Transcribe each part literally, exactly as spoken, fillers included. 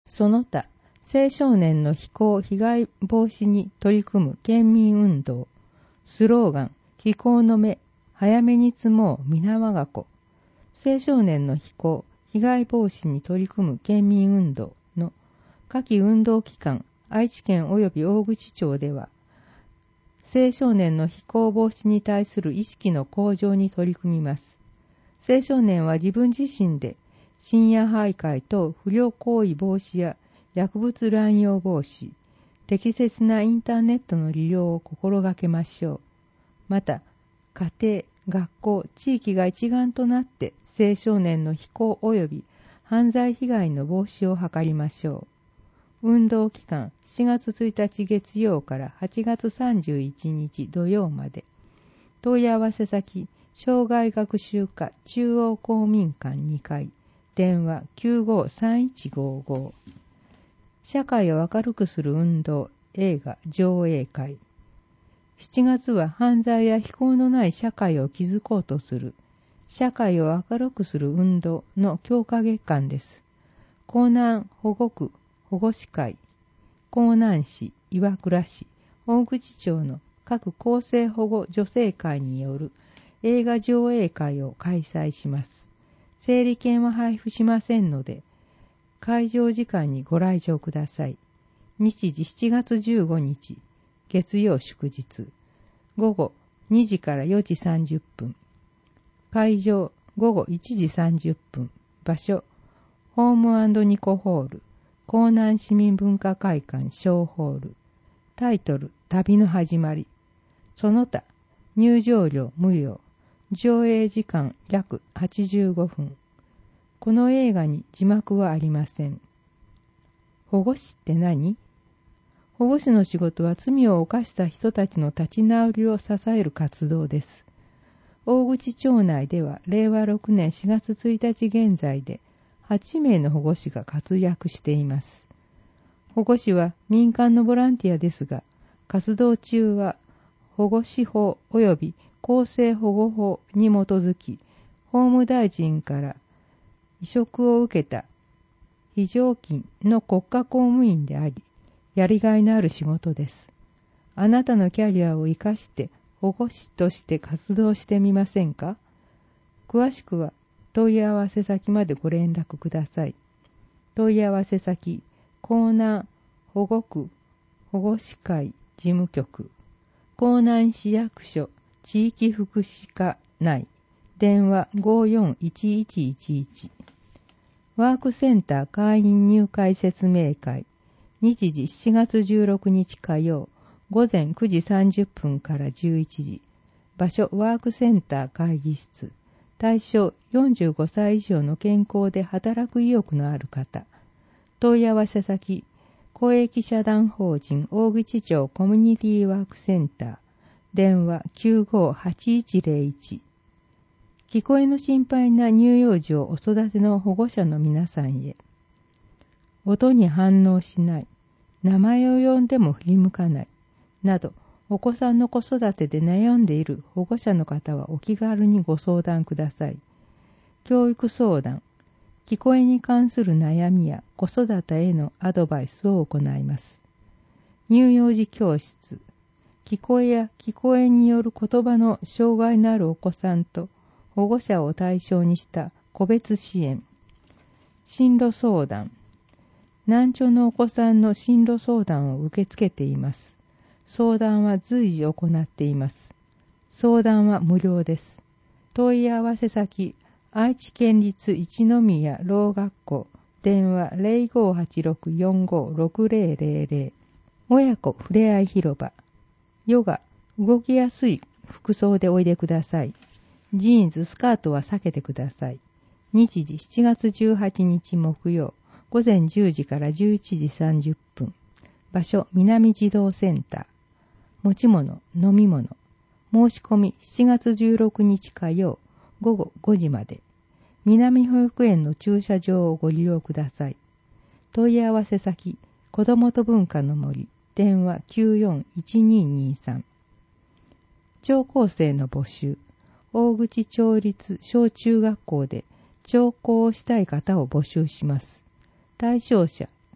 その他、青少年の非行被害防止に取り組む県民運動、スローガン、気候の目、早めに積もう皆我が子、青少年の非行被害防止に取り組む県民運動の夏季運動期間、愛知県及び大口町では、青少年の非行防止に対する意識の向上に取り組みます。青少年は自分自身で深夜徘徊等不良行為防止や薬物乱用防止、適切なインターネットの利用を心がけましょう。また、家庭、学校、地域が一丸となって青少年の非行及び犯罪被害の防止を図りましょう。運動期間しちがつついたち月曜からはちがつさんじゅういちにち土曜まで。問い合わせ先、障害学習課中央公民館にかい、電話 きゅうごさんいちごご。社会を明るくする運動映画上映会。しちがつは犯罪や非行のない社会を築こうとする社会を明るくする運動の強化月間です。江南保護区保護司会、江南市、岩倉市、大口町の各更生保護女性会による映画上映会を開催します。整理券は配布しませんので、会場時間にご来場ください。日時しちがつじゅうごにち、月曜祝日、午後にじからよじさんじゅっぷん。会場午後いちじさんじゅっぷん。場所、ホーム&ニコホール、江南市民文化会館小ホール。タイトル、旅の始まり。その他、入場料無料。上映時間約はちじゅうごふん。この映画に字幕はありません。保護司って何？保護司の仕事は罪を犯した人たちの立ち直りを支える活動です。大口町内ではれいわろくねんしがつついたち現在ではちめいの保護司が活躍しています。保護司は民間のボランティアですが、活動中は保護司法及び厚生保護法に基づき、法務大臣から委嘱を受けた非常勤の国家公務員であり、やりがいのある仕事です。あなたのキャリアを生かして保護司として活動してみませんか？詳しくは問い合わせ先までご連絡ください。問い合わせ先、江南保護区保護司会事務局、江南市役所地域福祉課内、電話 ごーよんいちいちいちいち。ワークセンター会員入会説明会、日時しちがつじゅうろくにち火曜、午前くじさんじゅっぷんからじゅういちじ。場所、ワークセンター会議室。対象、よんじゅうごさい以上の健康で働く意欲のある方。問い合わせ先、公益社団法人大口町コミュニティワークセンター。電話 きゅうごはちいちぜろいち。聞こえの心配な乳幼児をお育ての保護者の皆さんへ。音に反応しない、名前を呼んでも振り向かない、など、お子さんの子育てで悩んでいる保護者の方はお気軽にご相談ください。教育相談、聞こえに関する悩みや子育てへのアドバイスを行います。乳幼児教室、聞こえや聞こえによる言葉の障害のあるお子さんと保護者を対象にした個別支援。進路相談、難聴のお子さんの進路相談を受け付けています。相談は随時行っています。相談は無料です。問い合わせ先、愛知県立一宮ろう学校、電話 ゼロごはちろくよんごろくゼロゼロゼロ。親子ふれあい広場。ヨガ、動きやすい服装でおいでください。ジーンズ、スカートは避けてください。日時しちがつじゅうはちにち木曜、午前じゅうじからじゅういちじさんじゅっぷん。場所、南児童センター。持ち物、飲み物。申し込みしちがつじゅうろくにち火曜、午後ごじまで。南保育園の駐車場をご利用ください。問い合わせ先、子どもと文化の森。電話 きゅうよんいちににさん。聴講生の募集。大口町立小中学校で聴講をしたい方を募集します。対象者、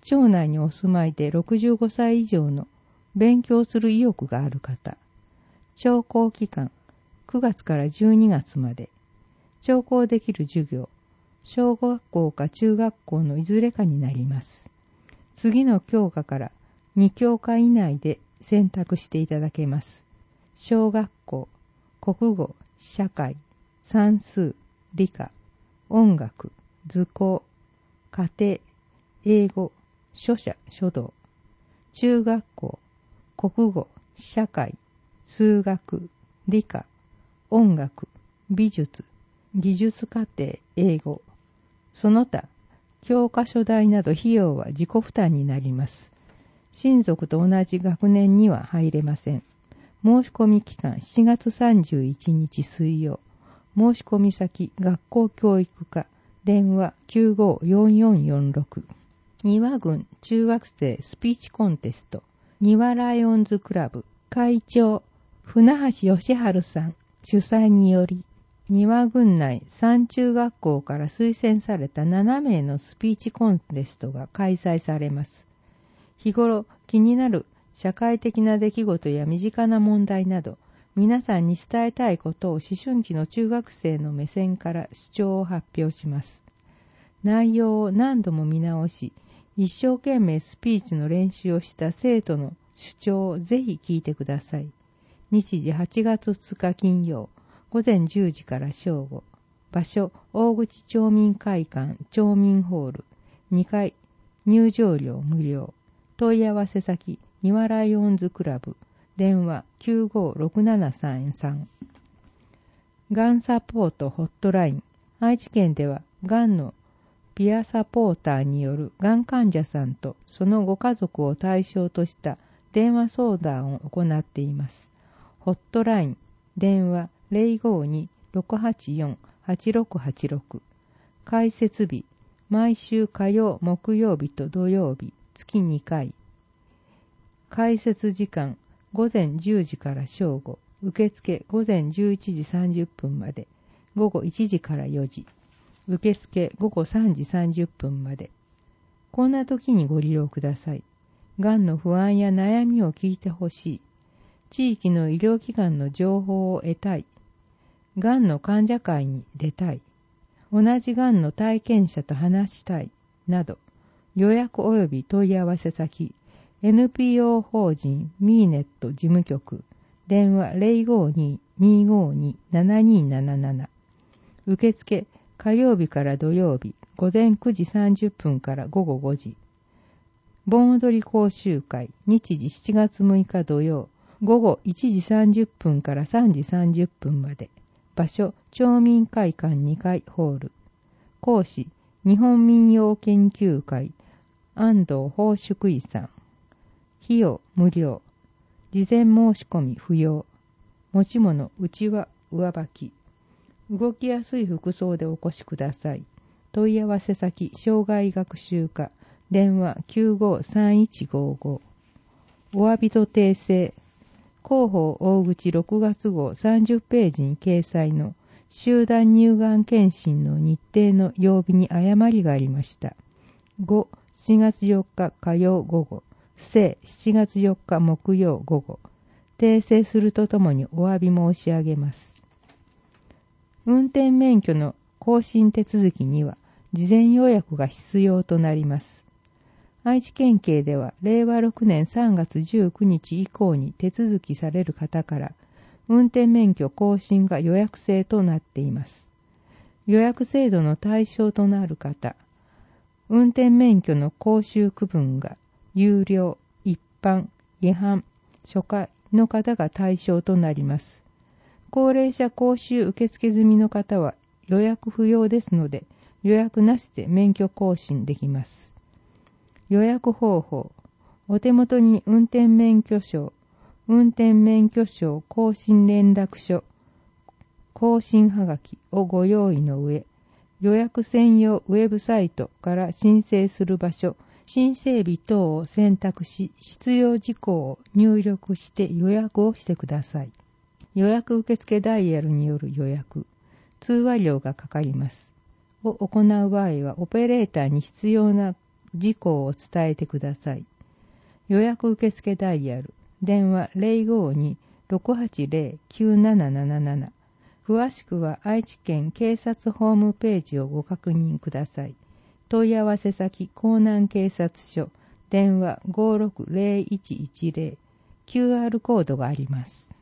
町内にお住まいでろくじゅうごさい以上の勉強する意欲がある方、聴講期間くがつからじゅうにがつまで、聴講できる授業、小学校か中学校のいずれかになります。次の教科からに教科以内で選択していただけます。小学校、国語、社会、算数、理科、音楽、図工、家庭、英語、書写、書道。中学校、国語、社会、数学、理科、音楽、美術、技術課程、英語。その他、教科書代など費用は自己負担になります。親族と同じ学年には入れません。申し込み期間しちがつさんじゅういちにち水曜。申し込み先学校教育課電話 きゅうごーよんよんよんろく。庭郡中学生スピーチコンテスト庭ライオンズクラブ会長船橋義治さん主催により、庭郡内さん中学校から推薦されたななめいのスピーチコンテストが開催されます。日頃気になる社会的な出来事や身近な問題など、皆さんに伝えたいことを思春期の中学生の目線から主張を発表します。内容を何度も見直し、一生懸命スピーチの練習をした生徒の主張をぜひ聞いてください。日時はちがつふつか金曜、ごぜんじゅうじから正午。場所、大口町民会館町民ホール。にかい、入場料無料。問い合わせ先、庭ライオンズクラブ。電話 きゅうごーろくななさんさん。がんサポートホットライン。愛知県では、がんのピアサポーターによるがん患者さんとそのご家族を対象とした電話相談を行っています。ホットライン、電話 ゼロごーにーろくはちよんはちろくはちろく。開設日、毎週火曜、木曜日と土曜日、月にかい。開設時間、ごぜんじゅうじから正午。受付ごぜんじゅういちじさんじゅっぷんまで。午後いちじからよじ。受付ごごさんじさんじゅっぷんまで。こんな時にご利用ください。がんの不安や悩みを聞いてほしい。地域の医療機関の情報を得たい。がんの患者会に出たい。同じがんの体験者と話したい。など、予約及び問い合わせ先、エヌピーオー 法人ミーネット事務局、電話 ゼロごーにーにーごーにーななにーなななな。受付、火曜日から土曜日、午前くじさんじゅっぷんから午後ごじ。盆踊り講習会、日時しちがつむいか土曜、午後いちじさんじゅっぷんからさんじさんじゅっぷんまで。場所、町民会館にかいホール。講師、日本民謡研究会、安藤宝祝医さん。費用、無料。事前申し込み不要。持ち物、内輪、上履き。動きやすい服装でお越しください。問い合わせ先、障害学習課、電話 きゅうごーさんいちごーごー。お詫びと訂正。広報大口ろくがつごうさんじゅっページに掲載の集団乳がん検診の日程の曜日に誤りがありました。ご、しちがつよっか火曜午後、正しちがつよっか木曜午後。訂正するとともにお詫び申し上げます。運転免許の更新手続きには事前予約が必要となります。愛知県警ではれいわろくねんさんがつじゅうくにち以降に手続きされる方から運転免許更新が予約制となっています。予約制度の対象となる方、運転免許の講習区分が有料、一般、違反、初回の方が対象となります。高齢者講習受付済みの方は予約不要ですので、予約なしで免許更新できます。予約方法。お手元に運転免許証、運転免許証更新連絡書、更新はがきをご用意の上、予約専用ウェブサイトから申請する場所、申請日等を選択し、必要事項を入力して予約をしてください。予約受付ダイヤルによる予約、通話料がかかります。を行う場合は、オペレーターに必要な事項を伝えてください。予約受付ダイヤル、電話 ゼロごに ろくはちゼロ きゅうななななな。詳しくは愛知県警察ホームページをご確認ください。問い合わせ先、江南警察署、電話 ごろくゼロいちいちゼロ、キューアール コードがあります。